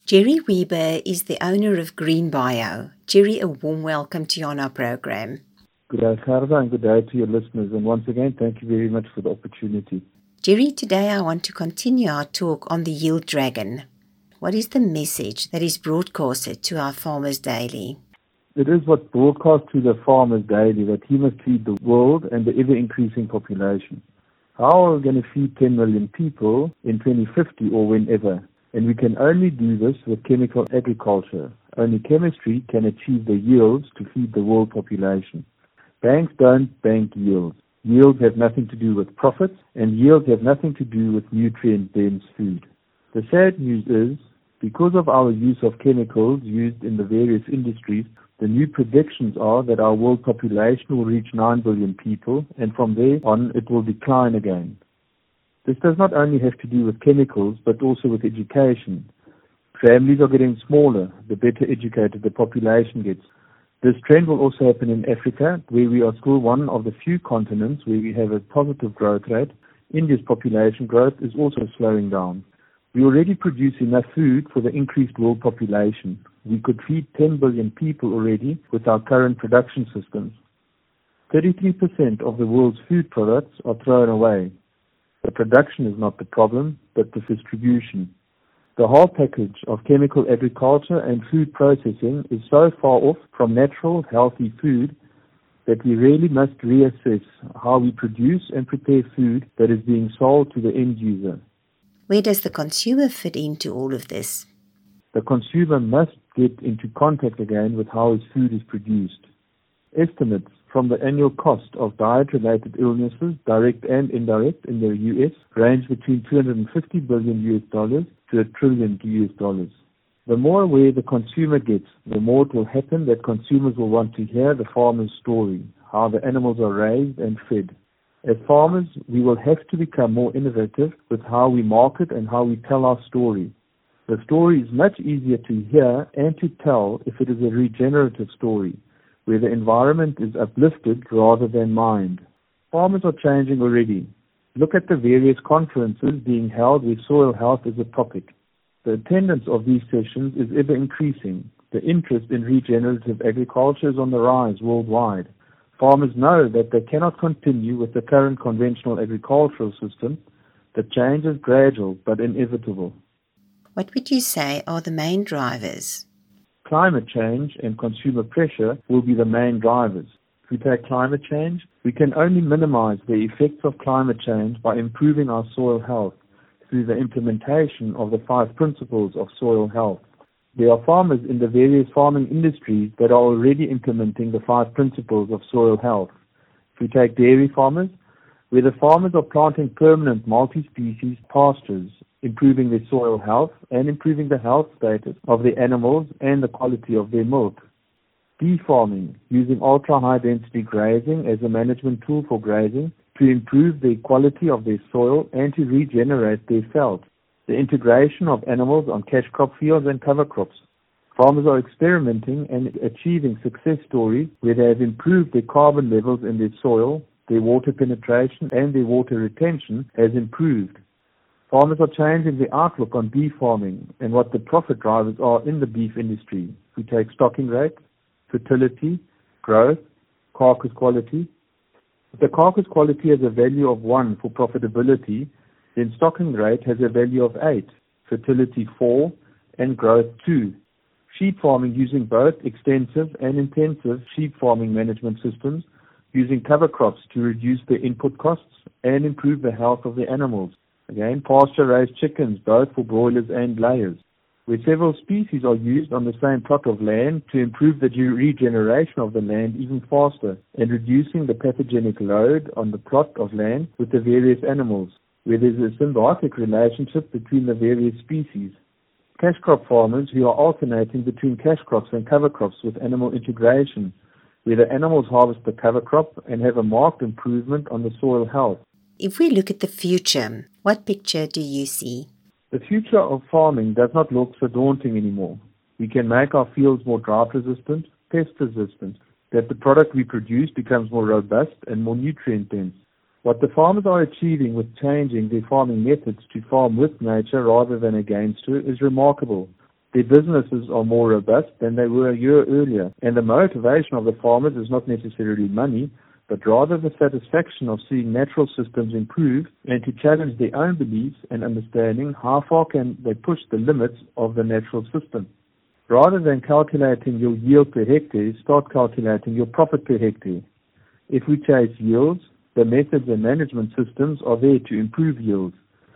Jerry Weber is the owner of Green Bio. Jerry, a warm welcome to you on our program. Good day, Gerda, and good day to your listeners. And once again, thank you very much for the opportunity. Jerry, today I want to continue our talk on the Yield Dragon. What is the message that is broadcasted to our farmers daily? It is what's broadcast to the farmers daily that he must feed the world and the ever-increasing population. How are we going to feed 10 million people in 2050 or whenever? And we can only do this with chemical agriculture. Only chemistry can achieve the yields to feed the world population. Banks don't bank yields. Yields have nothing to do with profits, and yields have nothing to do with nutrient-dense food. The sad news is, because of our use of chemicals used in the various industries, the new predictions are that our world population will reach 9 billion people, and from there on it will decline again. This does not only have to do with chemicals, but also with education. Families are getting smaller, the better educated the population gets. This trend will also happen in Africa, where we are still one of the few continents where we have a positive growth rate. India's population growth is also slowing down. We already produce enough food for the increased world population. We could feed 10 billion people already with our current production systems. 33% of the world's food products are thrown away. The production is not the problem, but the distribution. The whole package of chemical agriculture and food processing is so far off from natural, healthy food that we really must reassess how we produce and prepare food that is being sold to the end user. Where does the consumer fit into all of this? The consumer must get into contact again with how his food is produced. Estimates from the annual cost of diet-related illnesses, direct and indirect, in the U.S. range between $250 billion to $1 trillion. The more aware the consumer gets, the more it will happen that consumers will want to hear the farmer's story, how the animals are raised and fed. As farmers, we will have to become more innovative with how we market and how we tell our story. The story is much easier to hear and to tell if it is a regenerative story, where the environment is uplifted rather than mined. Farmers are changing already. Look at the various conferences being held where soil health is a topic. The attendance of these sessions is ever increasing. The interest in regenerative agriculture is on the rise worldwide. Farmers know that they cannot continue with the current conventional agricultural system. The change is gradual but inevitable. What would you say are the main drivers? Climate change and consumer pressure will be the main drivers. If we take climate change, we can only minimize the effects of climate change by improving our soil health through the implementation of the 5 principles of soil health. There are farmers in the various farming industries that are already implementing the 5 principles of soil health. If we take dairy farmers, where the farmers are planting permanent multi-species pastures, improving their soil health and improving the health status of the animals and the quality of their milk. Bee farming, using ultra-high density grazing as a management tool for grazing to improve the quality of their soil and to regenerate their felt. The integration of animals on cash crop fields and cover crops. Farmers are experimenting and achieving success stories where they have improved their carbon levels in their soil, their water penetration and their water retention has improved. Farmers are changing the outlook on beef farming and what the profit drivers are in the beef industry. We take stocking rate, fertility, growth, carcass quality. If the carcass quality has a value of 1 for profitability, then stocking rate has a value of 8, fertility 4, and growth 2. Sheep farming using both extensive and intensive sheep farming management systems, using cover crops to reduce the input costs and improve the health of the animals. Again, pasture-raised chickens, both for broilers and layers, where several species are used on the same plot of land to improve the regeneration of the land even faster and reducing the pathogenic load on the plot of land with the various animals, where there is a symbiotic relationship between the various species. Cash crop farmers who are alternating between cash crops and cover crops with animal integration, where the animals harvest the cover crop and have a marked improvement on the soil health. If we look at the future, what picture do you see? The future of farming does not look so daunting anymore. We can make our fields more drought resistant, pest resistant, that the product we produce becomes more robust and more nutrient dense. What the farmers are achieving with changing their farming methods to farm with nature rather than against her is remarkable. Their businesses are more robust than they were a year earlier, and the motivation of the farmers is not necessarily money, but rather the satisfaction of seeing natural systems improve and to challenge their own beliefs and understanding how far can they push the limits of the natural system. Rather than calculating your yield per hectare, start calculating your profit per hectare. If we chase yields, the methods and management systems are there to improve yields.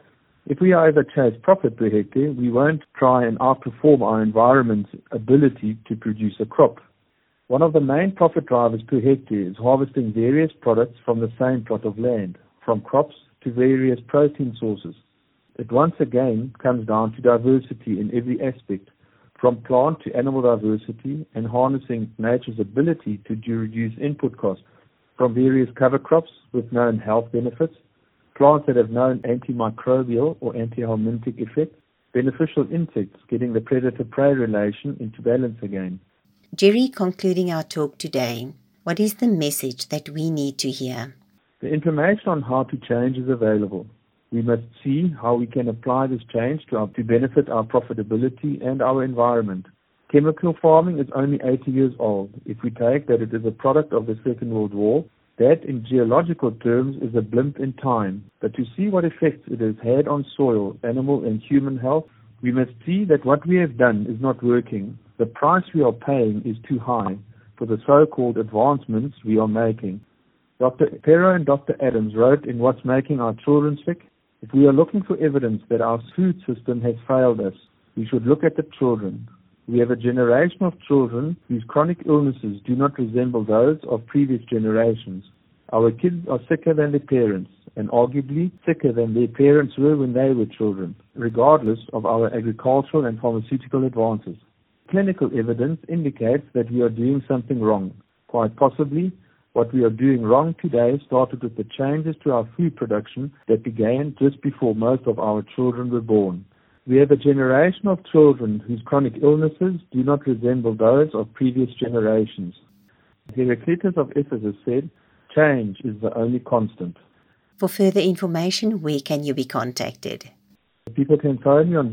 If we ever chase profit per hectare, we won't try and outperform our environment's ability to produce a crop. One of the main profit drivers per hectare is harvesting various products from the same plot of land, from crops to various protein sources. It once again comes down to diversity in every aspect, from plant to animal diversity and harnessing nature's ability to reduce input costs, from various cover crops with known health benefits, plants that have known antimicrobial or anti-helminthic effects, beneficial insects getting the predator-prey relation into balance again. Jerry, concluding our talk today, what is the message that we need to hear? The information on how to change is available. We must see how we can apply this change to benefit our profitability and our environment. Chemical farming is only 80 years old. If we take that it is a product of the Second World War, that in geological terms is a blimp in time. But to see what effects it has had on soil, animal and human health, we must see that what we have done is not working. The price we are paying is too high for the so-called advancements we are making. Dr. Pero and Dr. Adams wrote in What's Making Our Children Sick, if we are looking for evidence that our food system has failed us, we should look at the children. We have a generation of children whose chronic illnesses do not resemble those of previous generations. Our kids are sicker than their parents, and arguably sicker than their parents were when they were children, regardless of our agricultural and pharmaceutical advances. Clinical evidence indicates that we are doing something wrong. Quite possibly, what we are doing wrong today started with the changes to our food production that began just before most of our children were born. We have a generation of children whose chronic illnesses do not resemble those of previous generations. Heraclitus of Ephesus said, "Change is the only constant." For further information, where can you be contacted? People can phone me on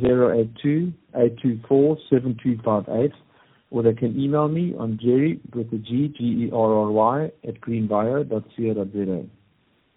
082-824-7258, or they can email me on Jerry with the G, G-E-R-R-Y, @greenbio.co.za.